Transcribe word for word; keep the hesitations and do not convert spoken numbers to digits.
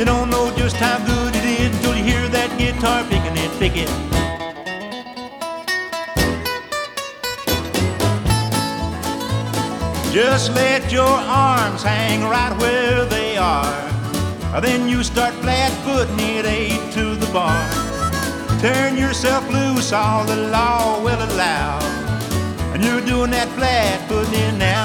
You don't know just how good it is until you hear that guitar picking it, pick it. Just let your arms hang right where they are. Then you start flat-footing it eight to the bar. Turn yourself loose, all the law will allow. And you're doing that flat-footing now.